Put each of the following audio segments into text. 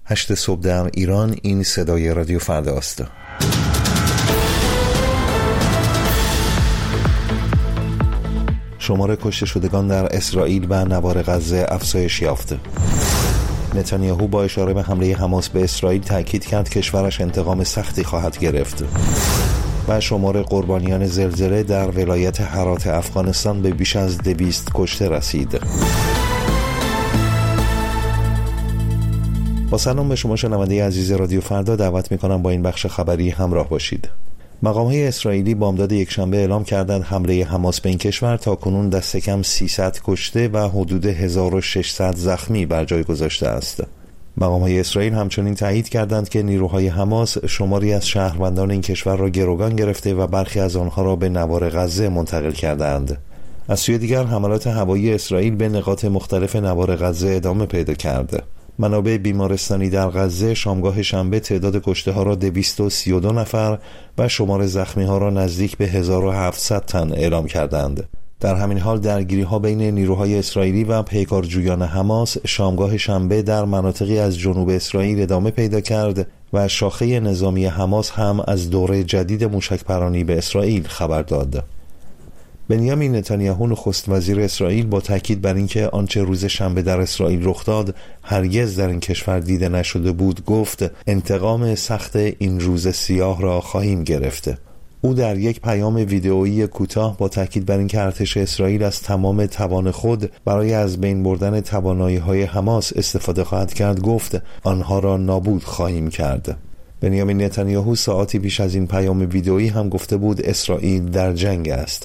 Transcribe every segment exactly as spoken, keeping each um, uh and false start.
هشت صبح در ایران. این صدای رادیو فردا است. شمار کشته شدگان در اسرائیل و نوار غزه افزایش یافته. نتانیاهو با اشاره به حمله حماس به اسرائیل تاکید کرد کشورش انتقام سختی خواهد گرفت. و شمار قربانیان زلزله در ولایت هرات افغانستان به بیش از دویست کشته رسید. با سلام به شما شنونده عزیز رادیو فردا، دعوت میکنم با این بخش خبری همراه باشید. مقام‌های اسرائیلی بامداد یکشنبه اعلام کردند حمله حماس به این کشور تاکنون دست کم سیصد کشته و حدود هزار و ششصد زخمی بر جای گذاشته است. مقام‌های اسرائیل همچنین تایید کردند که نیروهای حماس شماری از شهروندان این کشور را گروگان گرفته و برخی از آنها را به نوار غزه منتقل کردند. از سوی دیگر حملات هوایی اسرائیل به نقاط مختلف نوار غزه ادامه پیدا کرد. منابع بیمارستانی در غزه شامگاه شنبه تعداد کشته ها را دویست و سی و دو نفر و شمار زخمی ها را نزدیک به هزار و هفتصد تن اعلام کردند. در همین حال درگیری ها بین نیروهای اسرائیلی و پیکارجویان حماس شامگاه شنبه در مناطقی از جنوب اسرائیل ادامه پیدا کرد و شاخه نظامی حماس هم از دوره جدید موشک‌پرانی به اسرائیل خبر داد. بنیامین نتانیاهو نخست وزیر اسرائیل با تاکید بر اینکه آنچه روز شنبه در اسرائیل رخ داد هرگز در این کشور دیده نشده بود گفت انتقام سخت این روز سیاه را خواهیم گرفت. او در یک پیام ویدئویی کوتاه با تاکید بر اینکه ارتش اسرائیل از تمام توان خود برای از بین بردن توانایی‌های حماس استفاده خواهد کرد گفت آنها را نابود خواهیم کرد. بنیامین نتانیاهو ساعاتی پیش از این پیام ویدئویی هم گفته بود اسرائیل در جنگ است.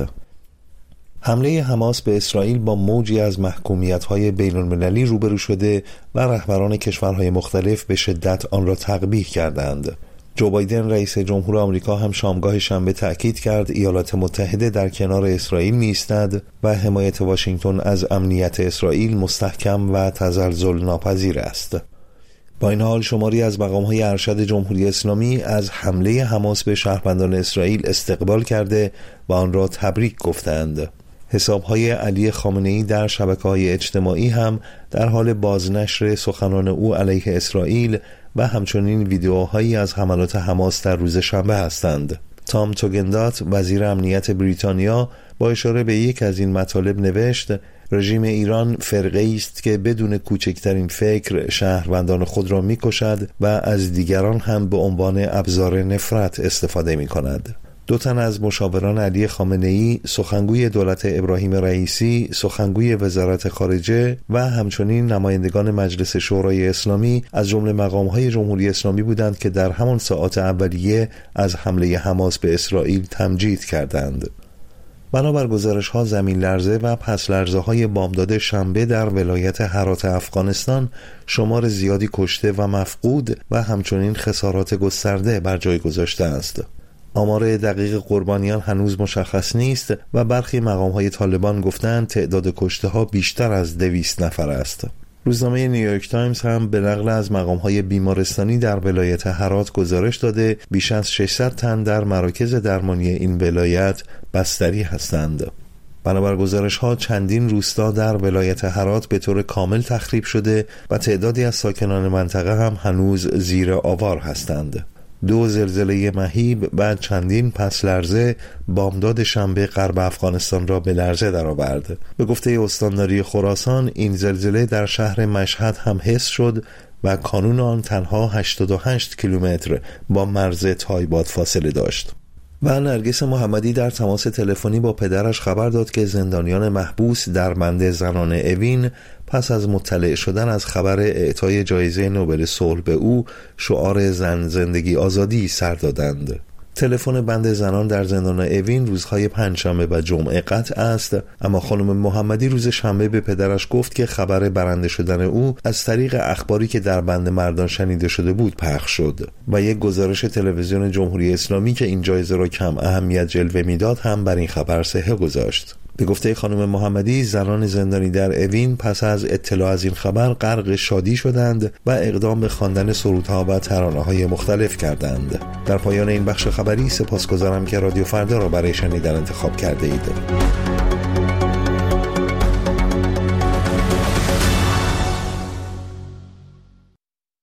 حمله حماس به اسرائیل با موجی از محکومیت‌های بین‌المللی روبرو شده و رهبران کشورهای مختلف به شدت آن را تقبیح کردند. جو بایدن رئیس جمهور آمریکا هم شامگاه شنبه تأکید کرد ایالات متحده در کنار اسرائیل می‌ایستد و حمایت واشنگتن از امنیت اسرائیل مستحکم و تزلزل ناپذیر است. با این حال شماری از مقام‌های ارشد جمهوری اسلامی از حمله حماس به شهروندان اسرائیل استقبال کرده و آن را تبریک گفتند. حساب‌های علی خامنه‌ای در شبکه‌های اجتماعی هم در حال بازنشر سخنان او علیه اسرائیل و همچنین ویدیوهایی از حملات حماس در روز شنبه هستند. تام توگندات وزیر امنیت بریتانیا با اشاره به یک از این مطالب نوشت رژیم ایران فرقه‌ای است که بدون کوچکترین فکر شهروندان خود را می‌کشد و از دیگران هم به عنوان ابزار نفرت استفاده می‌کند. دو تن از مشاوران علی خامنه‌ای، سخنگوی دولت ابراهیم رئیسی، سخنگوی وزارت خارجه و همچنین نمایندگان مجلس شورای اسلامی از جمله مقام‌های جمهوری اسلامی بودند که در همان ساعات اولیه از حمله حماس به اسرائیل تمجید کردند. بنابر گزارش‌ها زمین لرزه و پس لرزه های بامداد شنبه در ولایت هرات افغانستان شمار زیادی کشته و مفقود و همچنین خسارات گسترده بر جای گذاشته است. آمار دقیق قربانیان هنوز مشخص نیست و برخی مقام‌های طالبان گفتند تعداد کشته‌ها بیشتر از دویست نفر است. روزنامه نیویورک تایمز هم به نقل از مقام‌های بیمارستانی در ولایت هرات گزارش داده بیش از ششصد تن در مراکز درمانی این ولایت بستری هستند. بنابر گزارش‌ها چندین روستا در ولایت هرات به طور کامل تخریب شده و تعدادی از ساکنان منطقه هم هنوز زیر آوار هستند. دو زلزله مهیب و چندین پس لرزه بامداد شنبه غرب افغانستان را به لرزه درآورد. به گفته استانداری خراسان این زلزله در شهر مشهد هم حس شد و کانون آن تنها هشتاد و هشت کیلومتر با مرز تایباد فاصله داشت. و نرگس محمدی در تماس تلفنی با پدرش خبر داد که زندانیان محبوس در بند زنان اوین پس از مطلع شدن از خبر اعطای جایزه نوبل صلح به او شعار زن زندگی آزادی سر دادند. تلفن بند زنان در زندان اوین روزهای پنجشنبه و جمعه قطع است، اما خانم محمدی روز شنبه به پدرش گفت که خبر برنده شدن او از طریق اخباری که در بند مردان شنیده شده بود پخش شد و یک گزارش تلویزیون جمهوری اسلامی که این جایزه را کم اهمیت جلوه میداد هم بر این خبر صحه گذاشت. به گفته خانم محمدی زنان زندانی در اوین پس از اطلاع از این خبر غرق شادی شدند و اقدام به خواندن سرودها و ترانه‌های مختلف کردند. در پایان این بخش خبری سپاسگزارم که رادیو فردا را برای شنیدن انتخاب کرده اید.